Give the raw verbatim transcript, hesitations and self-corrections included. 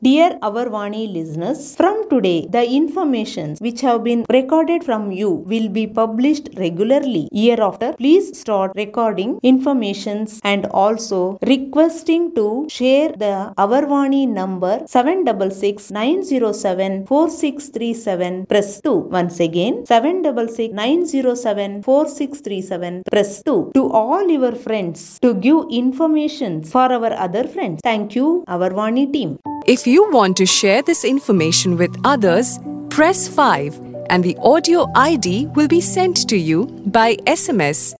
Dear Our Vani listeners, from today, the informations which have been recorded from you will be published regularly. Year after, please start recording informations and also requesting to share the Our Vani number seven six six nine zero seven four six three seven. Press two. Once again, seven six six nine zero seven four six three seven. Press two. To all your friends to give information for our other friends. Thank you, Our Vani team. If you want to share this information with others, press five and the audio I D will be sent to you by S M S